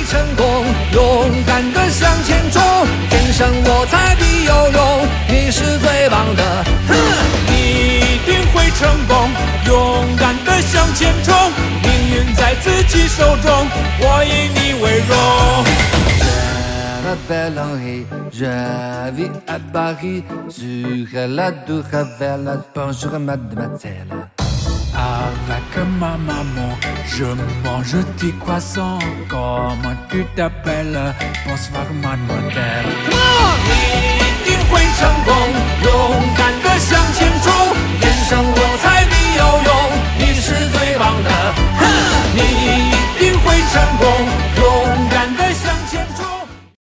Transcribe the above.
成功，勇敢的向前冲，天生我材必有用，你是最棒的， 你一定会成功，勇敢的向前冲，命运在自己手中，我以你为荣。 Je m'appelle Henri, je vis à Paris, sur la tour Ravel, bonjour mademoiselle. Avec ma maman, je mange des croissants. Comment tu t'appelles? Bonsoir mademoiselle. 你一定会成